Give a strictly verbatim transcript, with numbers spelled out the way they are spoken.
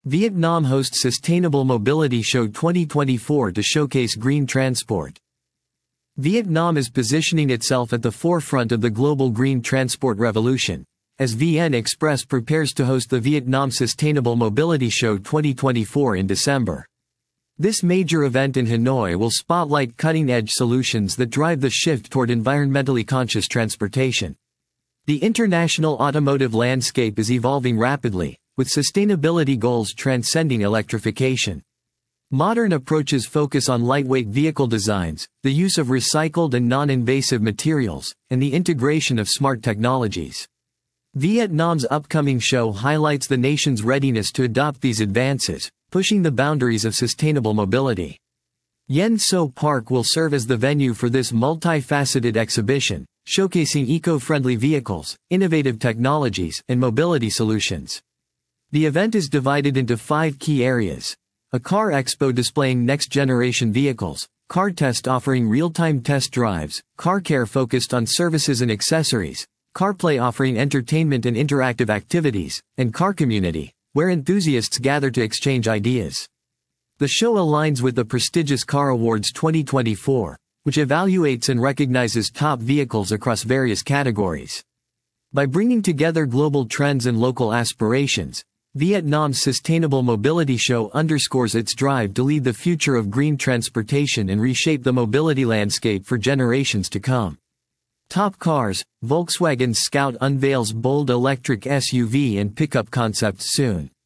Vietnam hosts Sustainable Mobility Show twenty twenty-four to showcase green transport. Vietnam is positioning itself at the forefront of the global green transport revolution, as V N Express prepares to host the Vietnam Sustainable Mobility Show twenty twenty-four in December. This major event in Hanoi will spotlight cutting-edge solutions that drive the shift toward environmentally conscious transportation. The international automotive landscape is evolving rapidly, with sustainability goals transcending electrification. Modern approaches focus on lightweight vehicle designs, the use of recycled and non-invasive materials, and the integration of smart technologies. Vietnam's upcoming show highlights the nation's readiness to adopt these advances, pushing the boundaries of sustainable mobility. Yen So Park will serve as the venue for this multifaceted exhibition, showcasing eco-friendly vehicles, innovative technologies, and mobility solutions. The event is divided into five key areas: a car expo displaying next-generation vehicles, car test offering real-time test drives, car care focused on services and accessories, CarPlay offering entertainment and interactive activities, and car community, where enthusiasts gather to exchange ideas. The show aligns with the prestigious Car Awards twenty twenty-four, which evaluates and recognizes top vehicles across various categories. By bringing together global trends and local aspirations, Vietnam's Sustainable Mobility Show underscores its drive to lead the future of green transportation and reshape the mobility landscape for generations to come. Top cars: Volkswagen Scout unveils bold electric S U V and pickup concepts soon.